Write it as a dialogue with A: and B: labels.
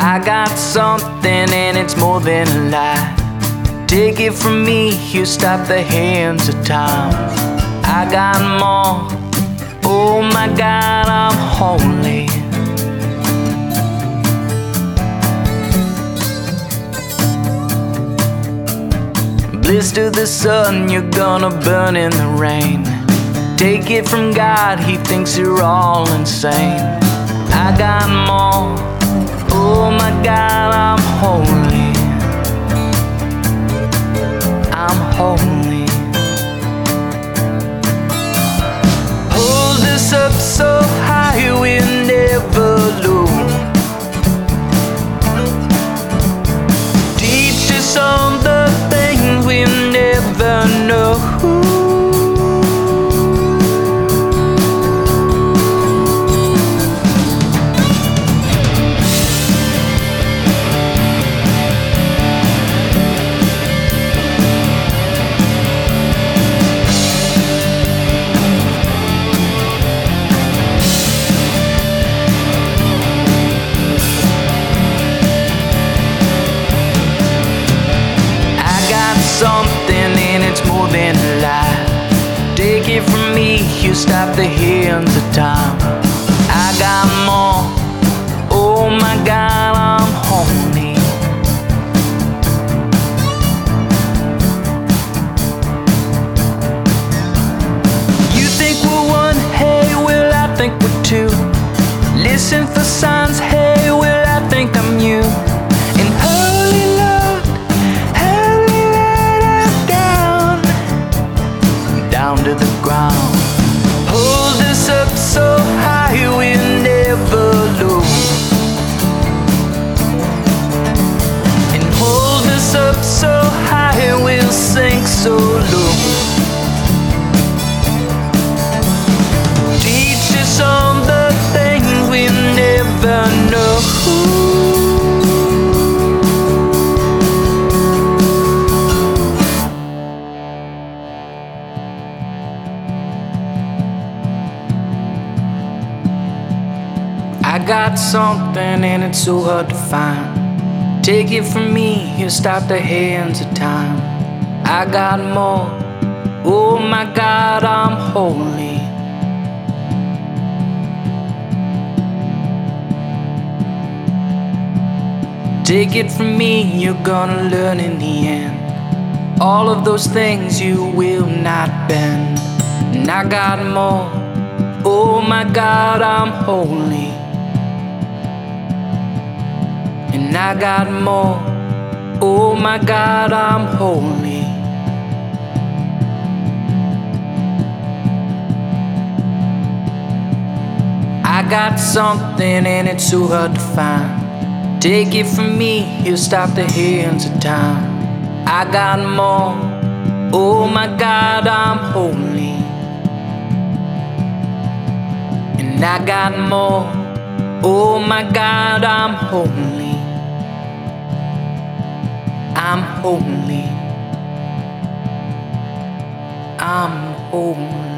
A: I got something and it's more than a lie. Take it from me, you stop the hands of time. I got more, oh my God, I'm holy. Blister the sun, you're gonna burn in the rain. Take it from God, he thinks you're all insane. I got more, oh my God, I'm holy. I'm holy. Hold us up so high we'll never lose. Teach us all the things we'll never know. Something and it's more than a lie. Take it from me, you stop the hands of time. I got more, oh my God, I'm holy. You think we're one, hey, well I think we're two. Listen for signs, hey, well I think I'm you. And holy love, down to the ground. Hold us up so high we'll never lose. And hold us up so high we'll sink so low. Teach us all the things we'll never know. I got something and it's so hard to find. Take it from me, you stop the hands of time. I got more, oh my God, I'm holy. Take it from me, you're gonna learn in the end. All of those things you will not bend. And I got more, oh my God, I'm holy. And I got more, oh my God, I'm holy. I got something and it's so hard to find. Take it from me, you stop the hands of time. I got more, oh my God, I'm holy. And I got more, oh my God, I'm holy. I'm holy. I'm holy.